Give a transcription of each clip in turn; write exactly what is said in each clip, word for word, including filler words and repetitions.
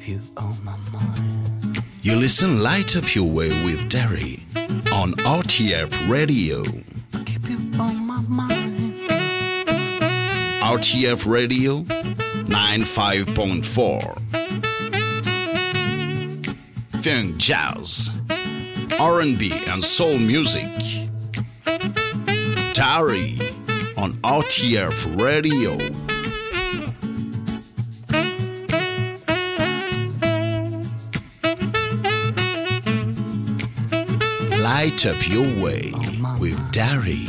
you on my mind. You listen Light Up Your Way with Derry on R T F Radio. I keep you on my mind. R T F Radio ninety-five point four. Funk, jazz, R and B and soul music. Derry on R T F Radio. Light up your way with Derry.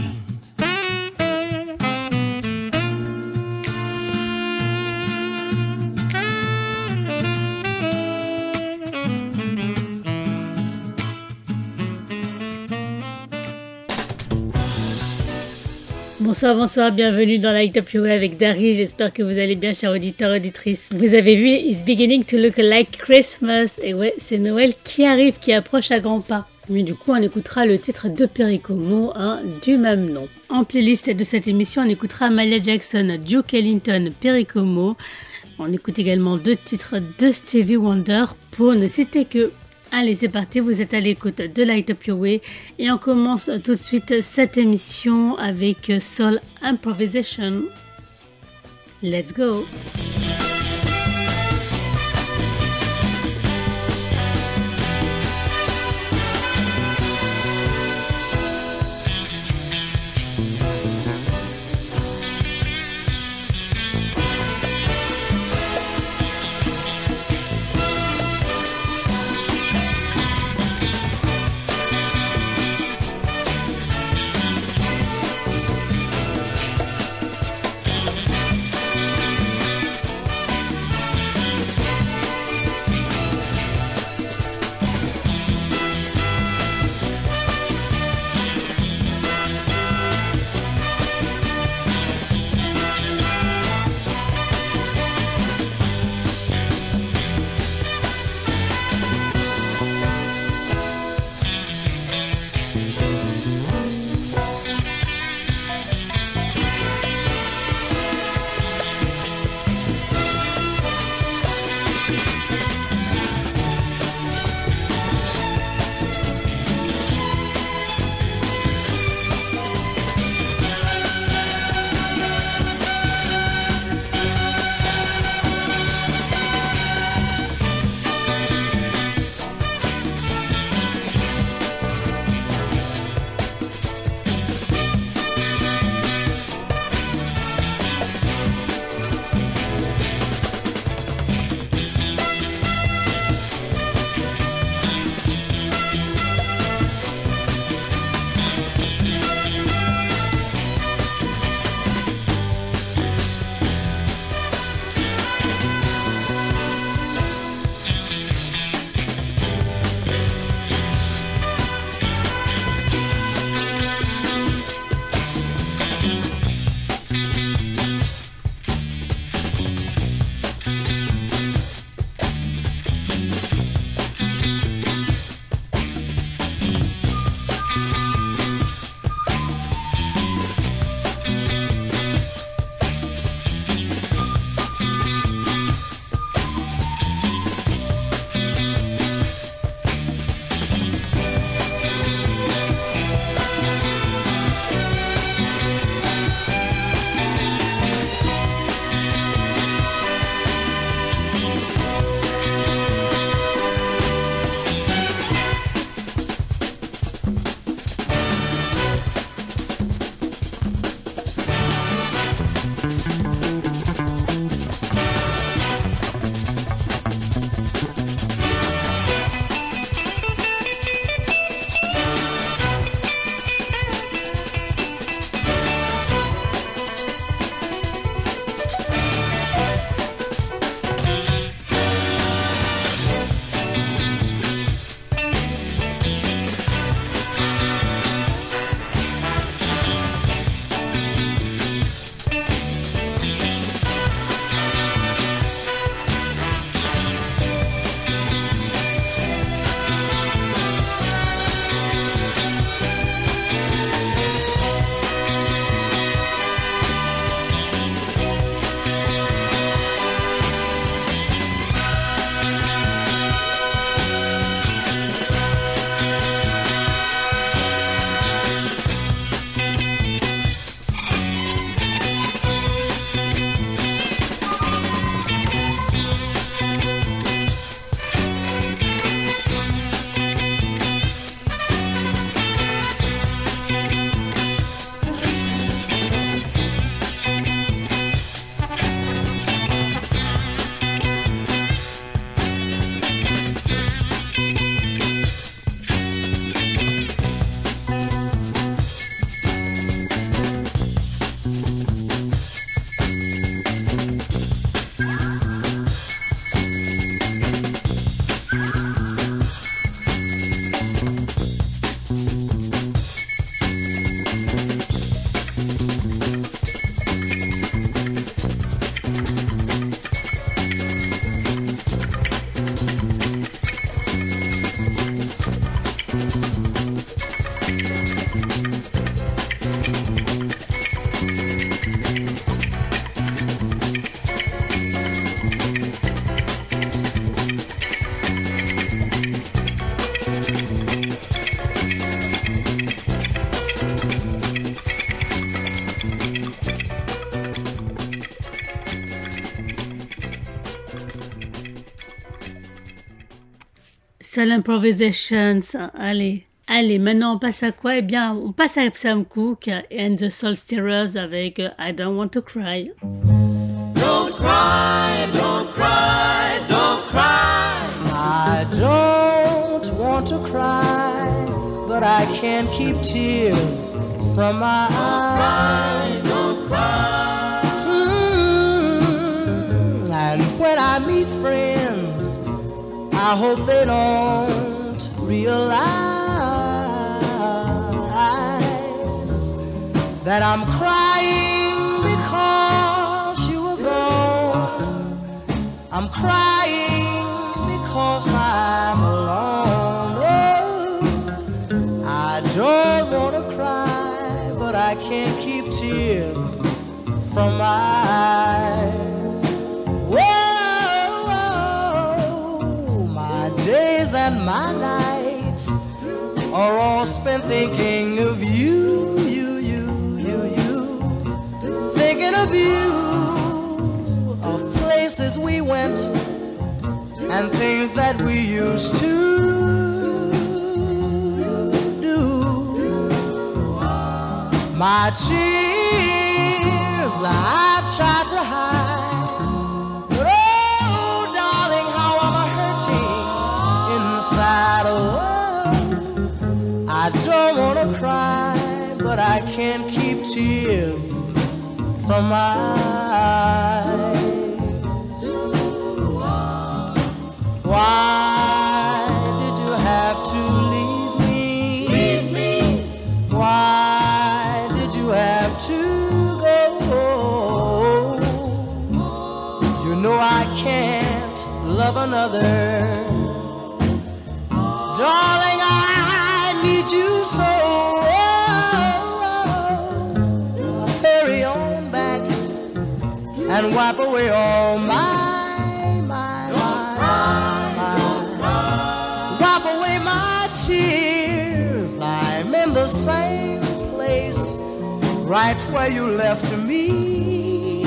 Bonsoir, bonsoir, bienvenue dans Light Up Your Way avec Dari. J'espère que vous allez bien, chers auditeurs, auditrices. Vous avez vu, It's beginning to look like Christmas. Et ouais, c'est Noël qui arrive, qui approche à grands pas. Mais du coup, on écoutera le titre de Perry Como, hein, du même nom. En playlist de cette émission, on écoutera Mahalia Jackson, Duke Ellington, Perry Como. On écoute également deux titres de Stevie Wonder, pour ne citer que. Allez, c'est parti, vous êtes à l'écoute de Light Up Your Way et on commence tout de suite cette émission avec Soul Improvisation. Let's go! Soul Improvisations. Allez, allez, maintenant on passe à quoi? Eh bien, on passe à Sam Cooke and the Soul Stirrers avec I Don't Want to Cry. Don't cry, don't cry, don't cry. I don't want to cry, but I can't keep tears from my eyes. Don't cry, mm-hmm. And when I meet friends, I hope they don't realize that I'm crying because you were gone. I'm crying because I'm alone. Oh, I don't want to cry, but I can't keep tears from my eyes. Whoa, my days and my nights are all spent thinking of you, you, you, you, you. Thinking of you, of places we went and things that we used to do. My tears I've tried to hide, but oh, darling, how I'm hurting inside. Oh, I don't want to cry, but I can't keep tears from my eyes. Why did you have to leave me? Leave me. Why did you have to go? You know I can't love another. Darling, I need you so. Hurry on back and wipe away all my tears. I'm in the same place, right where you left me,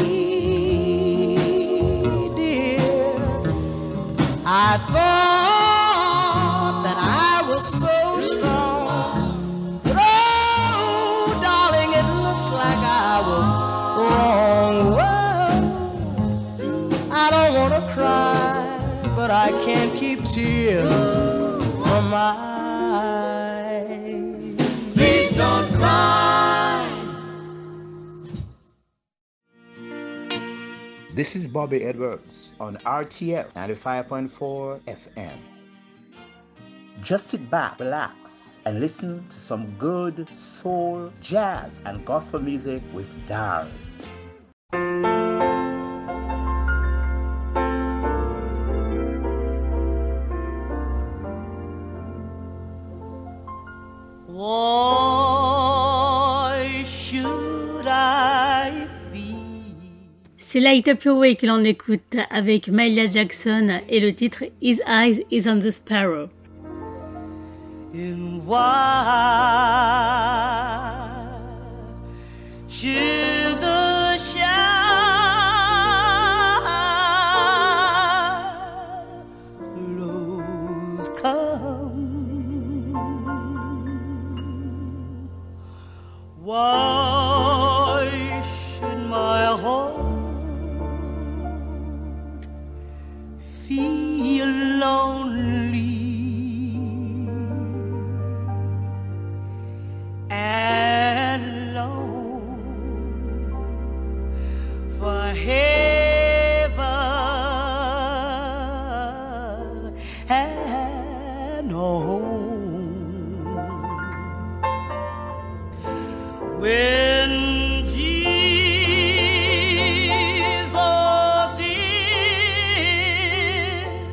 dear. I thought that I was so strong, but oh, darling, it looks like I was wrong. Well, I don't want to cry, but I can't keep tears from my eyes. Please don't cry. This is Bobby Edwards on R T L ninety-five point four F M. Just sit back, relax, and listen to some good soul, jazz, and gospel music with Darren. Why should I feel? C'est Light Up Your Way que l'on écoute avec Mahalia Jackson et le titre His Eyes is on the Sparrow. And why should the shadows come? Why should my heart feel lonely and long for heaven and home? When Jesus is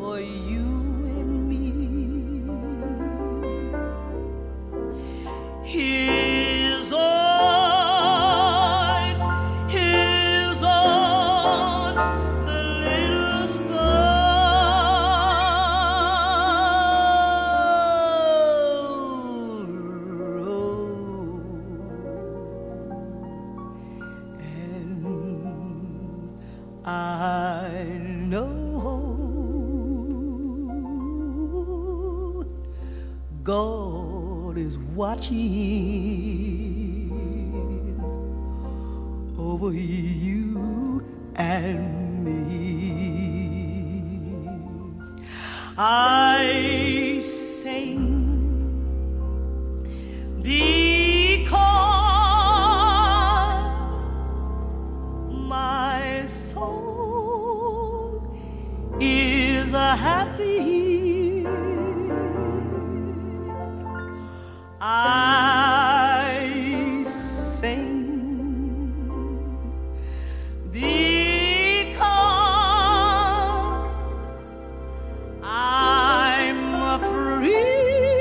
for you and me. His eyes, his on the little sparrow, and I know God is watching over you and me. I sing because my soul is a happy. I sing because I'm free.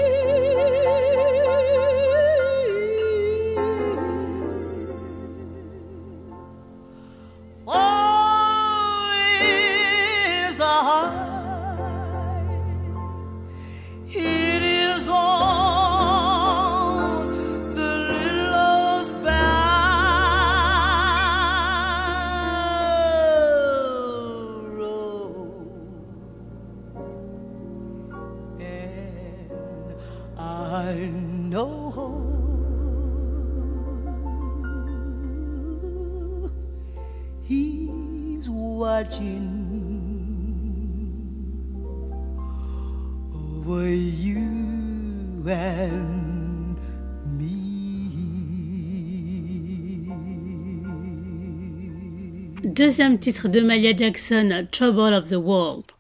For is the heart, it is all the little sparrow, and I know He's watching over you and me. Deuxième titre de Mahalia Jackson, Trouble of the World.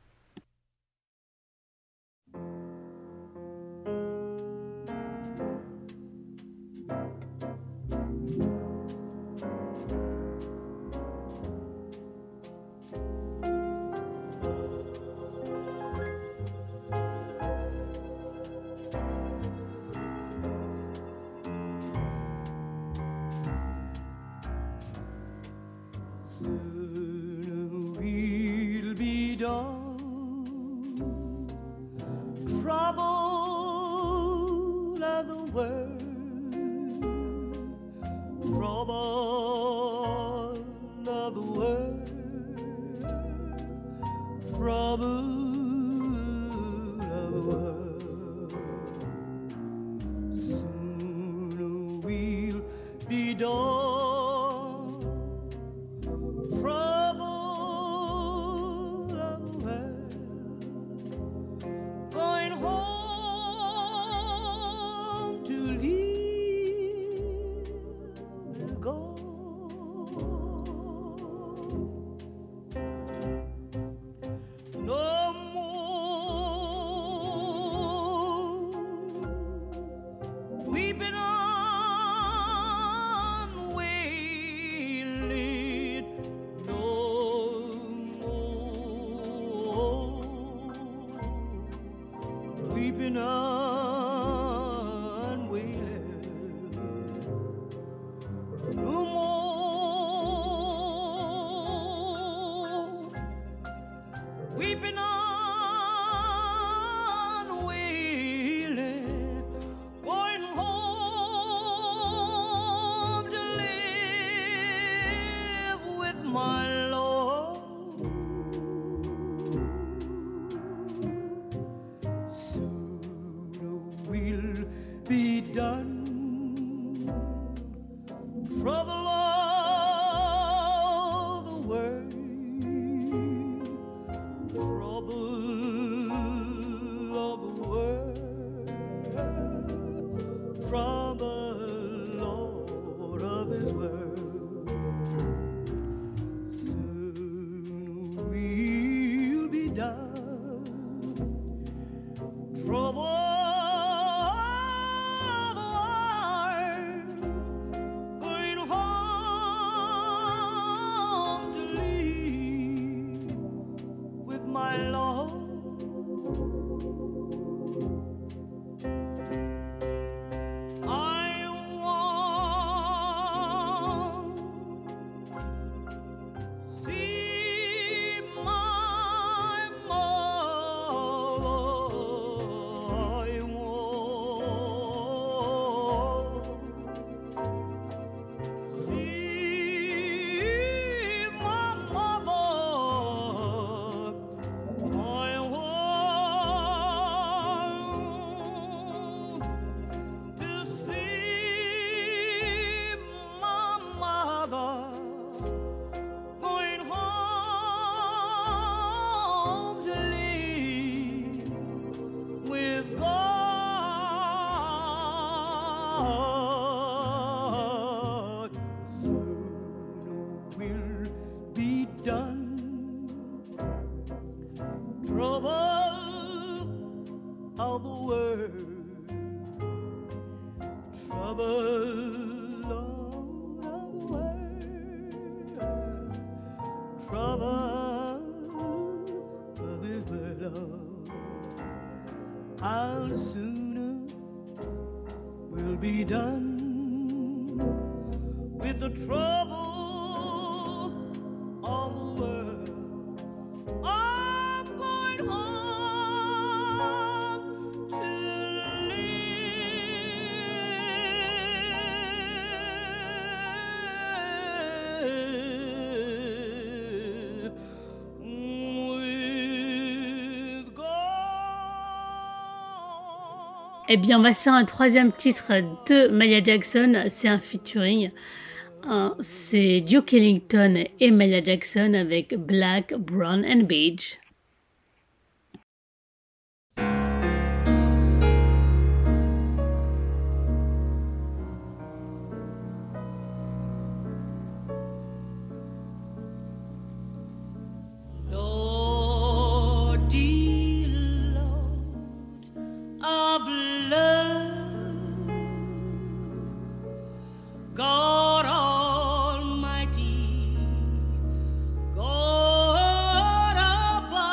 Soon we'll be done. Trouble of the world, trouble of the world, trouble of the world. Soon we'll be done. Weeping on wailing no more. Weeping on wailing, going home to live with my Lord. Will be done. Trouble of the world, trouble of the world, trouble, Lord, of this world. Soon we'll be done. Trouble my Lord. trouble of the world, trouble Lord, of the world, trouble of this world. How sooner will be done with the trouble of the world. I'm going home to live with God. Eh bien, on va se faire un troisième titre de Maya Jackson. C'est un featuring. Uh, c'est Duke Ellington et Maya Jackson avec Black, Brown and Beige. Lord, dear Lord of love, God Almighty, God above.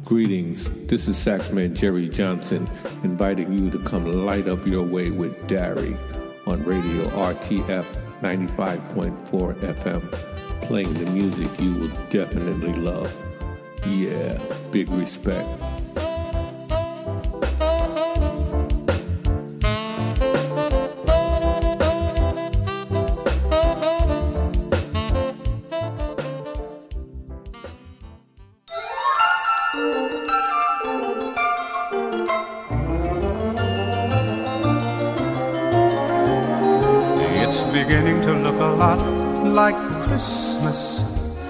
Greetings, this is Saxman Jerry Johnson, inviting you to come light up your way with Dari on radio R T F ninety-five point four F M, playing the music you will definitely love. Yeah, big respect. Beginning to look a lot like Christmas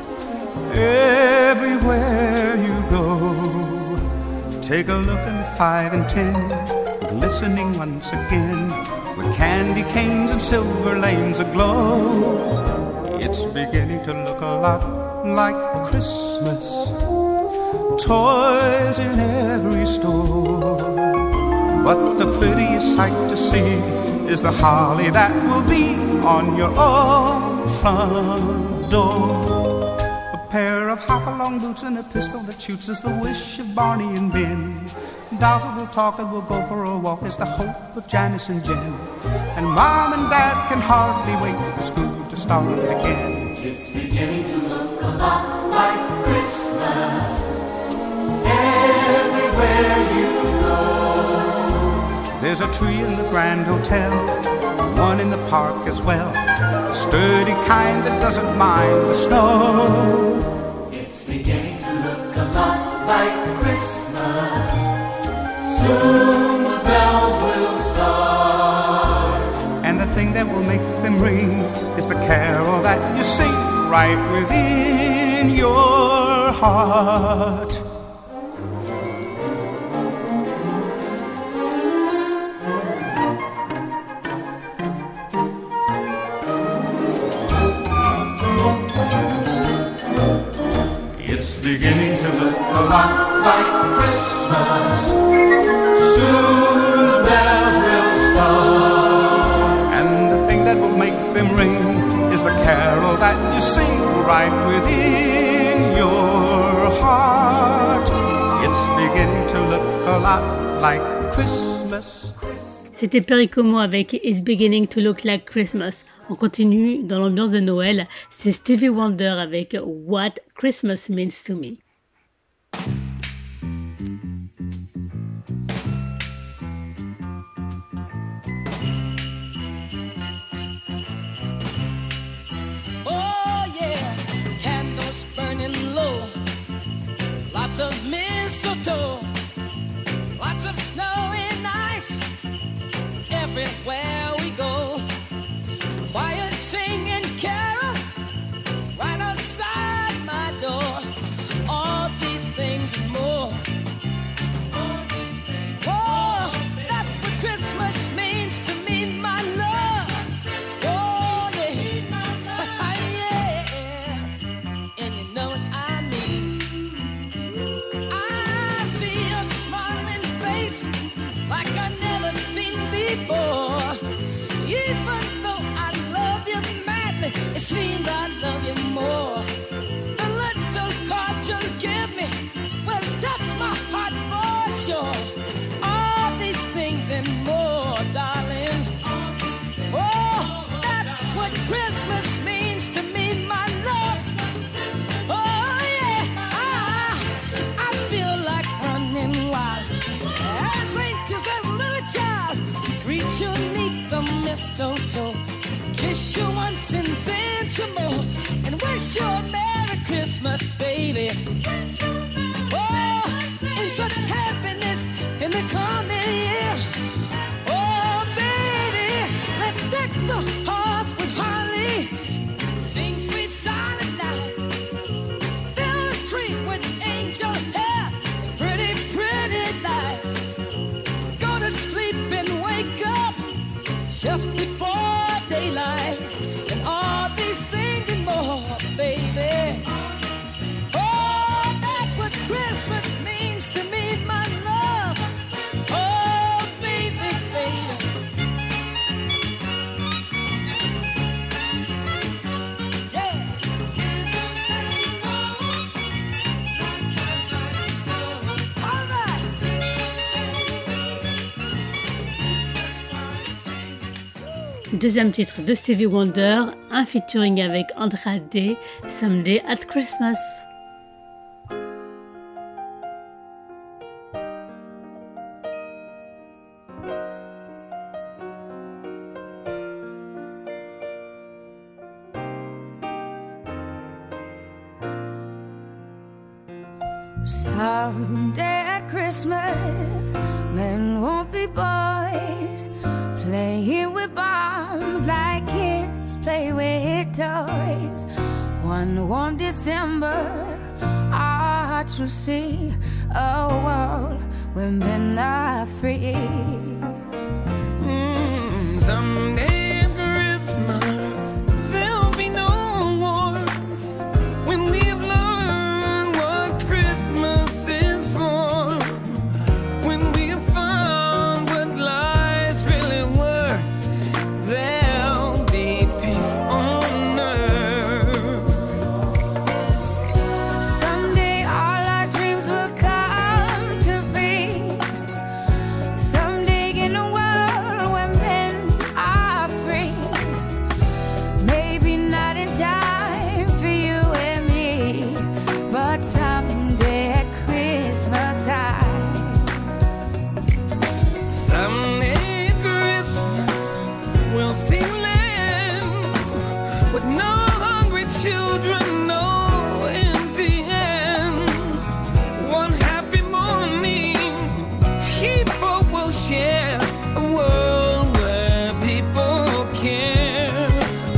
everywhere you go. Take a look at five and ten, glistening once again, with candy canes and silver lanes aglow. It's beginning to look a lot like Christmas, toys in every store. But the prettiest sight to see is the holly that will be on your own front door. A pair of hop-along boots and a pistol that shoots is the wish of Barney and Ben. Dolls that will talk and will go for a walk is the hope of Janice and Jen. And Mom and Dad can hardly wait for school to start again. It's beginning to look a lot like Christmas everywhere you go. There's a tree in the Grand Hotel, one in the park as well, a sturdy kind that doesn't mind the snow. It's beginning to look a lot like Christmas. Soon the bells will start. And the thing that will make them ring is the carol that you sing right within your heart. Beginning to look a lot like Christmas. Soon the bells will start. And the thing that will make them ring is the carol that you sing right within your heart. It's beginning to look a lot like Christmas. C'était Perry Como avec It's Beginning to Look Like Christmas. On continue dans l'ambiance de Noël. C'est Stevie Wonder avec What Christmas Means to Me. Oh yeah, candles burning low, lots of mistletoe, lots of snow and ice everywhere we go. Choir singing carols right outside my door. All these things and more. All these things. Oh, that's what Christmas means to me, my love. Oh yeah, yeah. And you know what I mean. I see your smiling face like I never seen before. Even though I love you madly, it seems I love you more. The little card you'll give me will touch my heart for sure. All these things and more, darling. Oh, that's what Christmas means to me, my love. Oh yeah, I, I feel like running wild as anxious as a little child. Greet you neath the mistletoe, kiss you once and then some more, and wish you a Merry Christmas, baby. Oh, in such happiness in the coming year. Oh, baby, let's deck the hearts with holly, sing sweet silent night, fill the tree with angel hair and pretty, pretty lights. Go to sleep and wake up just before daylight, and all these things and more, baby. Oh, that's what Christmas means to me, my love. Oh, baby, baby. Yeah. Deuxième titre de Stevie Wonder, un featuring avec Andra Day, Someday at Christmas. Someday at Christmas, men won't be boys, playing with bombs like kids play with toys. One warm December, our hearts will see a world where men are free. Mm, someday at Christmas, there'll be no wars when we've learned what Christmas is for. When we've found what life's really worth, there'll be peace on earth. Someday all our dreams will come to be. Someday in a world where men are free. Maybe not in time for you and me, but someday at Christmas time. Someday at Christmas, we'll see land with no hungry children, no empty hand. One happy morning, people will share a world where people care.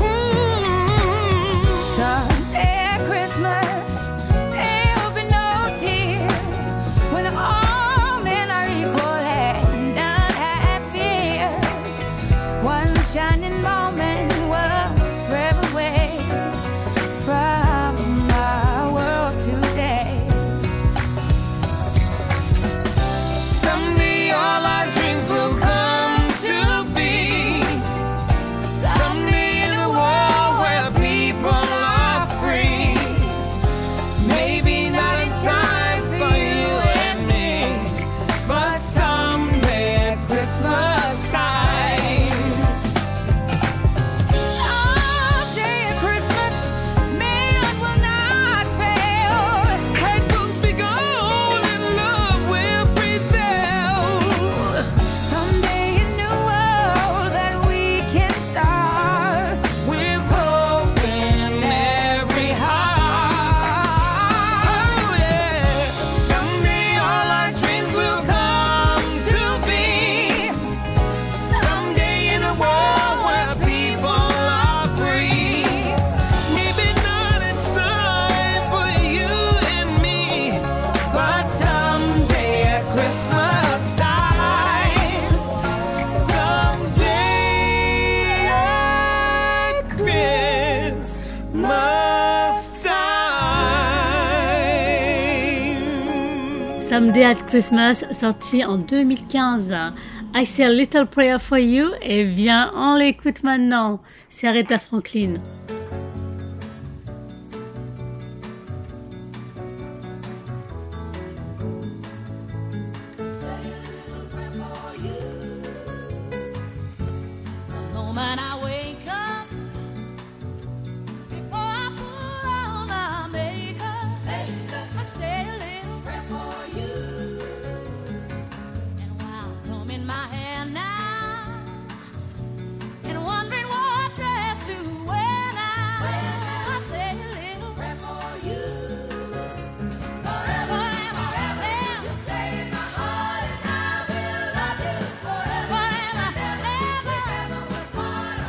Ooh. Someday at Christmas, there'll be no tears when all men are equal and none have fears. One shining moment will forever away from our world today. Someday all our dreams will come to be. Someday in a world where people are free. Maybe not in time for you and me, but someday at Christmas time. Someday at Christmas, men will not fail. Hate will be gone and love will prevail. Someday a new world that we can start. With hope in every heart. Oh yeah. Someday all our dreams will come to be. Someday in a world where people are free. Maybe not in time for you and me, but someday at Christmas time. Someday at Christmas time. Someday at Christmas, sorti en deux mille quinze. I Say a Little Prayer for You, et viens, on l'écoute maintenant. C'est Aretha Franklin. The moment I wake up, before I put on my makeup, I say a little prayer for you. And while combing my hair now, and wondering what dress to wear now, I say a little prayer for you. Forever and forever, you stay in my heart, and I will love you forever and ever.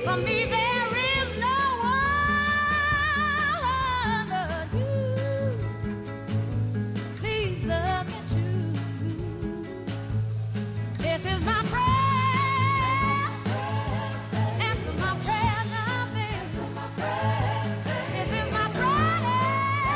For me, there is no one but you. Please love me true. This is my prayer. Answer my prayer now, baby. Answer my prayer. This is my prayer.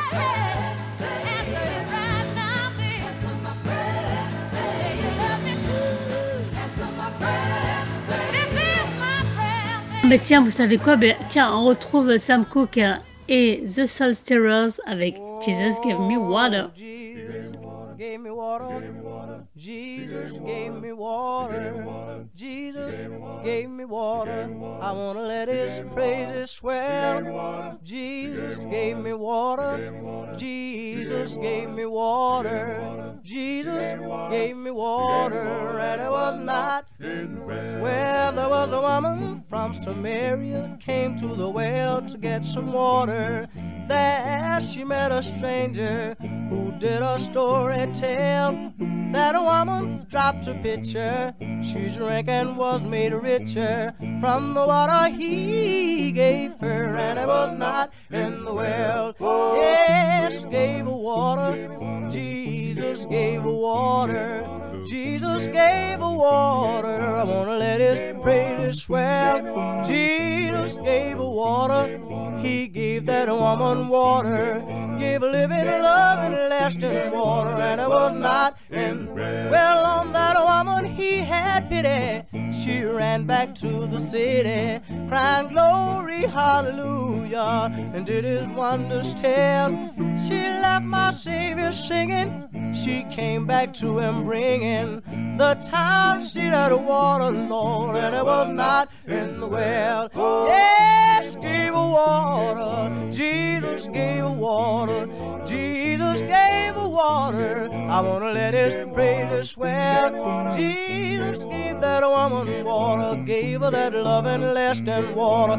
Answer it right now, baby. Answer my prayer. Say you love me true. Answer my prayer. This is my prayer. Mais tiens, vous savez quoi? Ben, tiens, on retrouve Sam Cooke et The Soul Stirrers avec Jesus Give Me Water. Jesus gave me water. Jesus gave me water. Jesus gave me water. I want to let his praises swell. Jesus gave me water. Jesus gave me water. Jesus gave me water. And it was not. Well, there was a woman from Samaria came to the well to get some water. There she met a stranger who did a story tell that a woman dropped a pitcher. She drank and was made richer from the water he gave her, and it was not in the well. Yes, gave her water. Jesus gave her water. Jesus gave her water. I wanna let his praises swell. Jesus gave her water. He gave that woman water. Gave a living, loving, lasting water, and it was not in. Well, on that woman he had pity. She ran back to the city, crying glory, hallelujah, and did his wonders tell. She left my Savior singing. She came back to him bringing the town seat of the water, Lord, and it was not in the well. Yes, gave her water. Jesus gave her water. Jesus gave her water. I want to let his praises swell. Jesus gave that woman water. Gave her that loving, lasting water.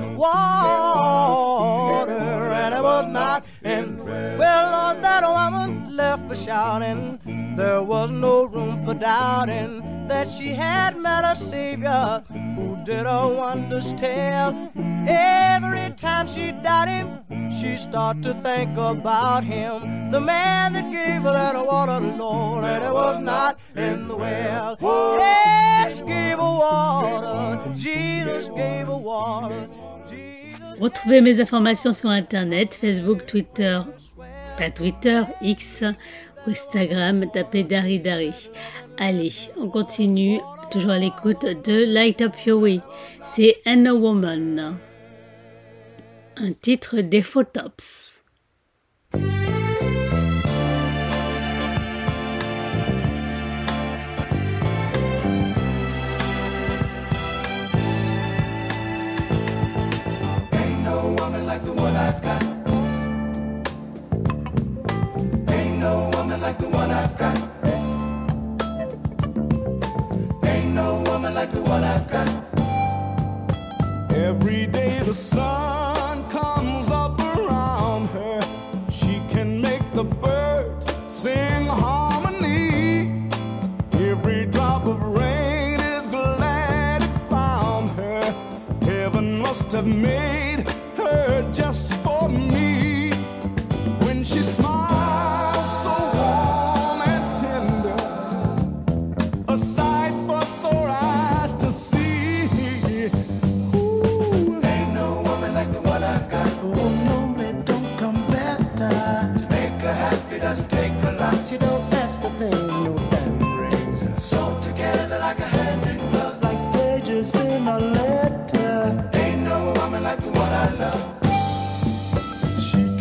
Water, and it was not in. Well, Lord, that woman left for shouting. There was no room for doubting that she had met a Savior who did her wonders tell. Every time she doubted him, she started to think about him, the man that gave her that water, Lord, and it was not in the well. Yes, gave her water. Jesus gave her water. Jesus. Retrouvez mes informations sur internet, Facebook, Twitter, pas Twitter, X, ou Instagram, tapez Dari Dari. Allez, on continue, toujours à l'écoute de Light Up Your Way. C'est And a Woman, un titre des Four Tops. Ain't no woman like the one I've got. Ain't no woman like the one I've got. Ain't no woman like the one I've got. Every day the sun comes up around her. She can make the birds sing harmony. Every drop of rain is glad it found her. Heaven must have made her just for me. When she smiles so warm and tender, a sight for sore eyes to see. Doesn't take a lot. You don't ask for things, no diamond rings. Sewn together like a hand in glove, like pages in a letter. Ain't no woman like the one I love. She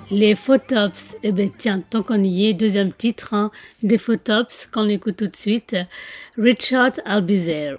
Les Photops, eh ben tiens, tant qu'on y est, deuxième titre hein, des Photops qu'on écoute tout de suite, Richard I'll Be There.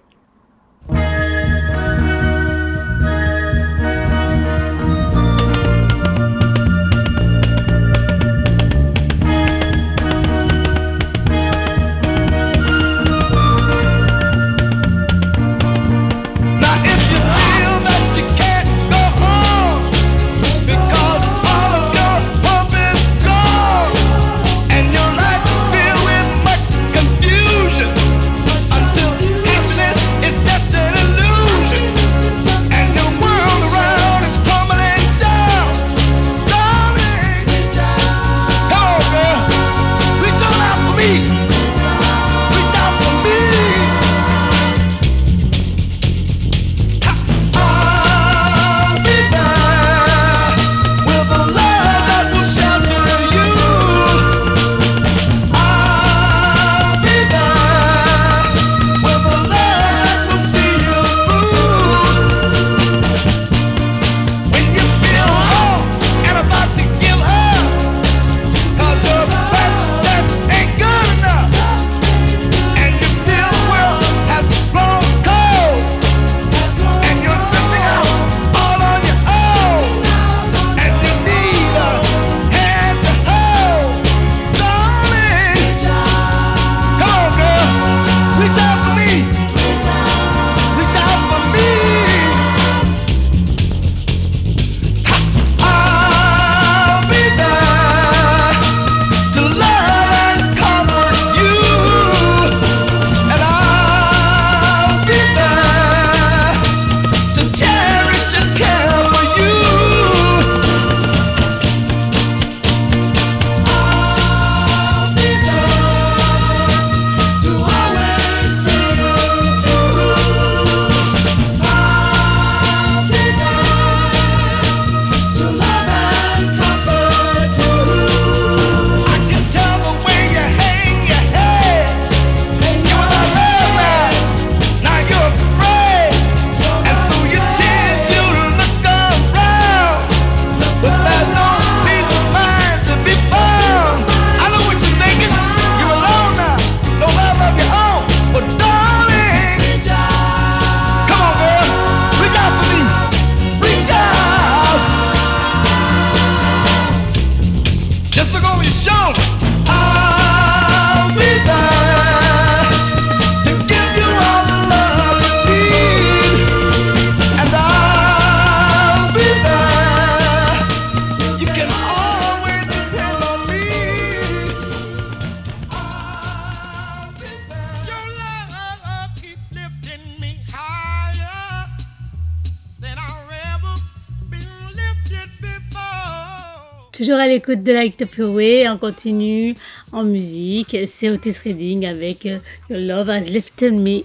Toujours à l'écoute de Light Up Your Way, on continue en musique. C'est Otis Redding avec Your Love Has Lifted Me.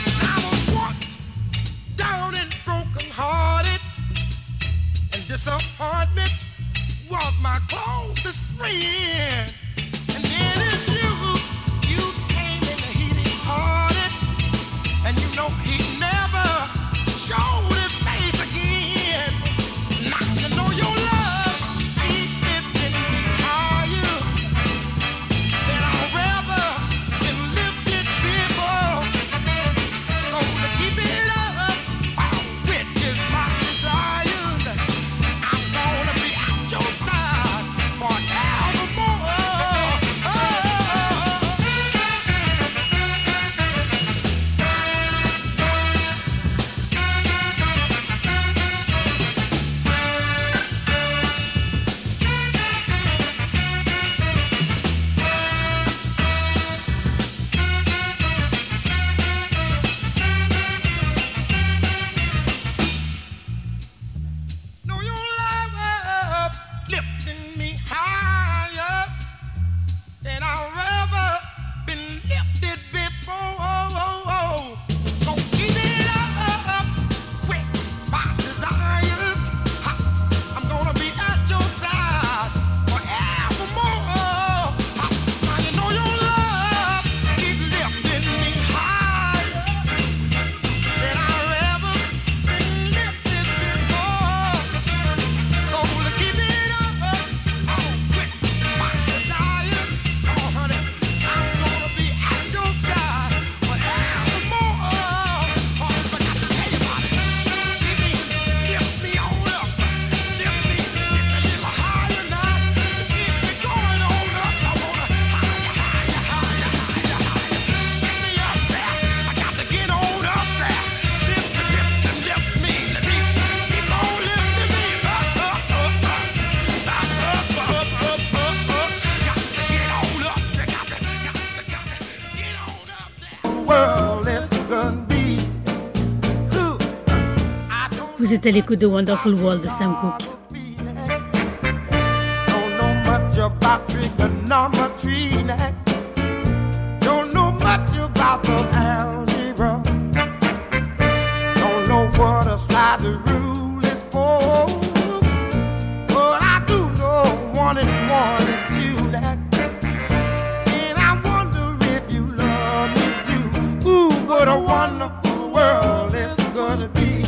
Down and broken hearted, and disappointed. Vous êtes à l'écoute de Wonderful World de Sam Cooke. Don't know much about trigonometry. Don't know much about the algebra. Don't know what a slide rule is for. But I do know one and one is two. And I wonder if you love me too. Ooh, what a wonderful world it's gonna be.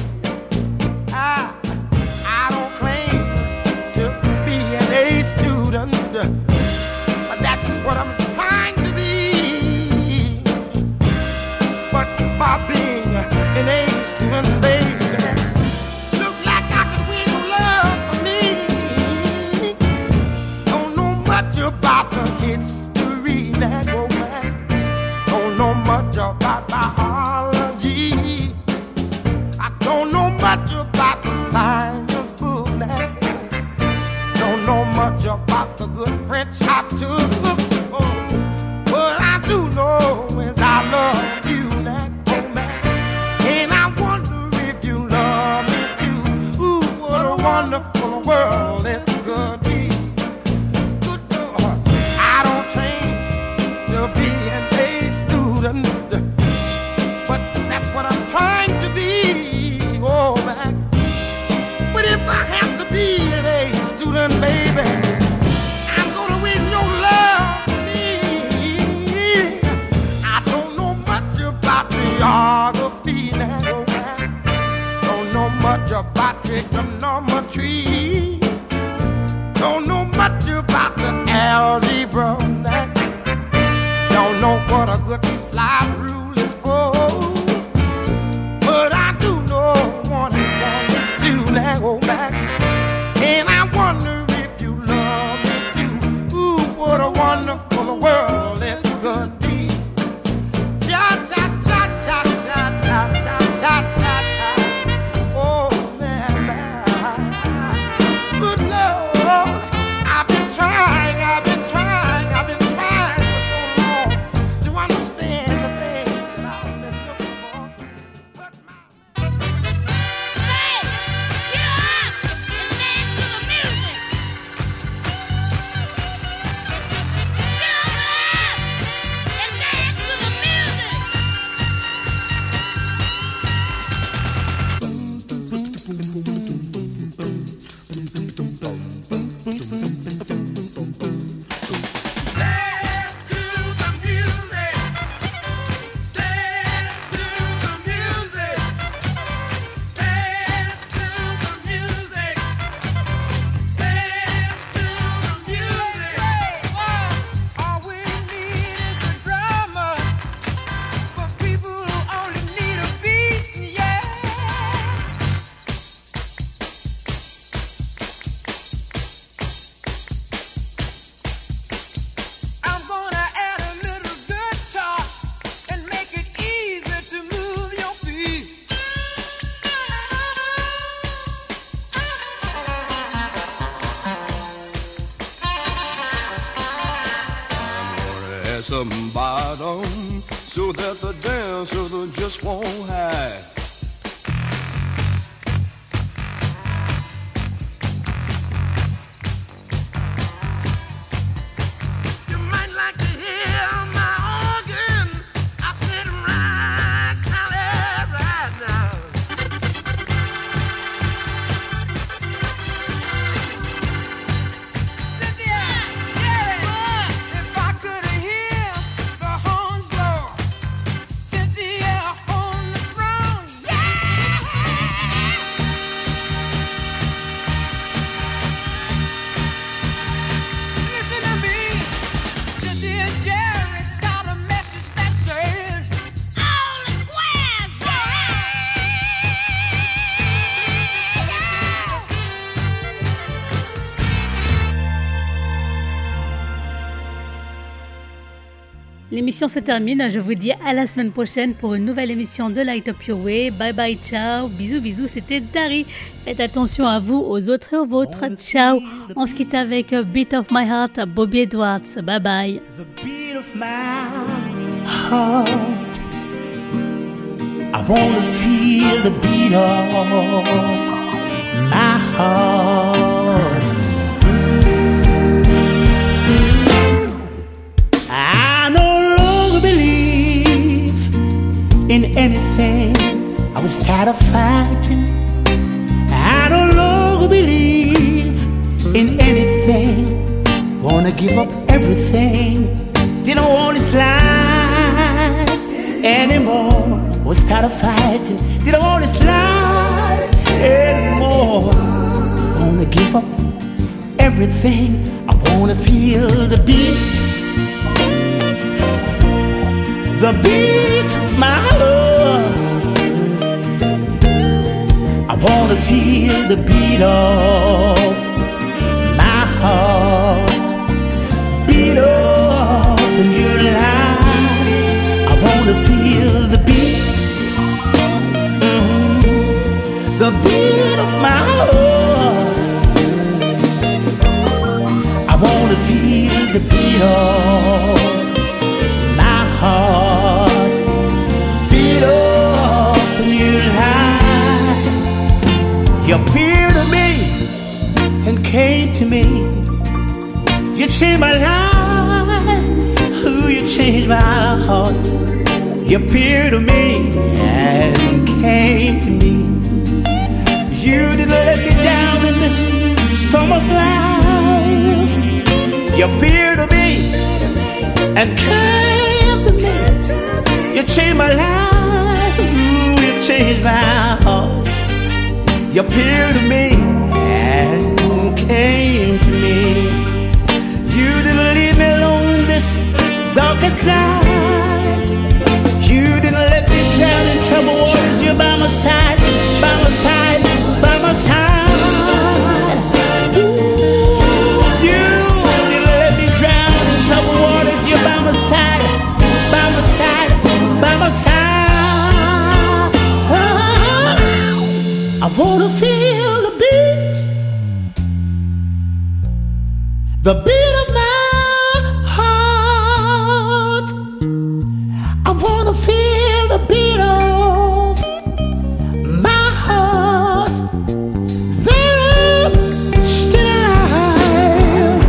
I, I don't claim to be an A student, but that's what I'm trying to be. But by being an A student, baby, look like I could win your love for me. Don't know much about the history that go back. Don't know much about biology. I don't know much about the science book now. Don't know much about the good French I took. Oh, but I do know is I love you now, oh man. And I wonder if you love me too. Ooh, what a wonderful world it's gonna be. Good Lord, I don't train to be an A student, but that's what I'm trying to be. Oh man, but if I have to be an A student, baby, I'm gonna win your love for me. I don't know much about geography now, oh man. Don't know much about trigonometry. Don't know much about the algebra now. Don't know what a good slide rule is for. But I do know one and one is two now, oh man. And I wonder if you love me too. Ooh, what a wonderful world it's gonna be. Cha cha cha cha cha cha cha cha cha cha. Oh man, good Lord, I've been trying, I've been trying, I've been trying for so long to understand the things that I've been looking for. But my some bottom so that the dancer just won't hide. You might like to hear my organ. I sit right solid right now. Cynthia, Jerry, if I could hear the horns blow, Cynthia on the throne, yeah. Listen to me, Cynthia, Jerry got a message that says all the squares, L'émission se termine. Je vous dis à la semaine prochaine pour une nouvelle émission de Light Up Your Way. Bye bye, ciao. Bisous, bisous. C'était Dari. Faites attention à vous, aux autres et aux vôtres. Ciao. On se quitte avec Beat of My Heart, Bobby Edwards. Bye bye. The beat of my heart, I wanna feel the beat of my heart. I no longer believe in anything. I was tired of fighting. I no longer believe in anything. Wanna give up everything. Didn't want this life anymore. Was tired of fighting. Didn't want this life anymore. Wanna give up everything. I wanna feel the beat, the beat of my heart. I wanna feel the beat of my heart. Beat of the new life. I wanna feel the beat, mm, the beat of my heart. I wanna feel the beat of my heart. Beat of the new life. You appeared to me and came to me. You changed my life. Ooh, you changed my heart. You appeared to me and came to me. You didn't let me down in this storm of life. You appeared to me and came to me. You changed my life. Ooh, you changed my heart. You appeared to me and came to me. You didn't leave me alone in this darkest night. You didn't let me drown in troubled waters. You're by my side, by my side, by my side. Ooh, you didn't let me drown in troubled waters. You're by my side, by my side, by my side. I wanna feel the beat, the beat of my heart. I wanna feel the beat of my heart. There, still alive.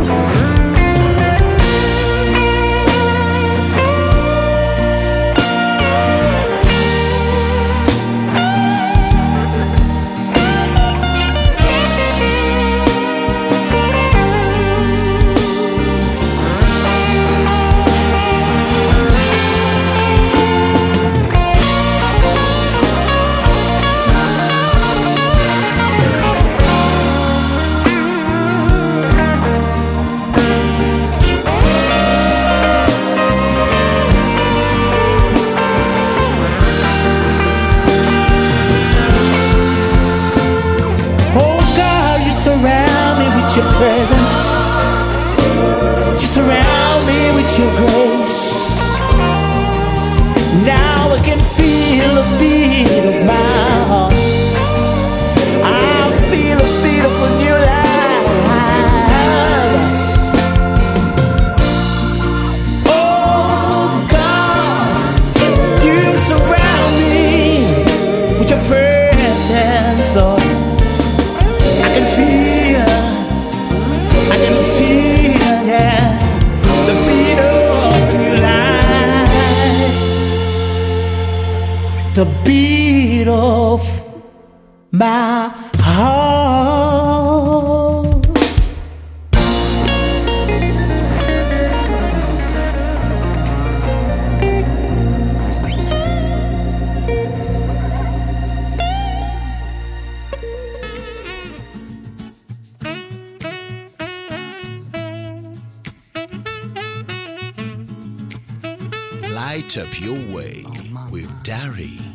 Your presence, you surround me with your grace. Now I can feel the beat of my heart. I feel a beautiful new life. Oh God, you surround me with your presence, Lord. I can feel, I can feel, yeah, the beat of a new life. The beat of my heart. Light up your way with Dari.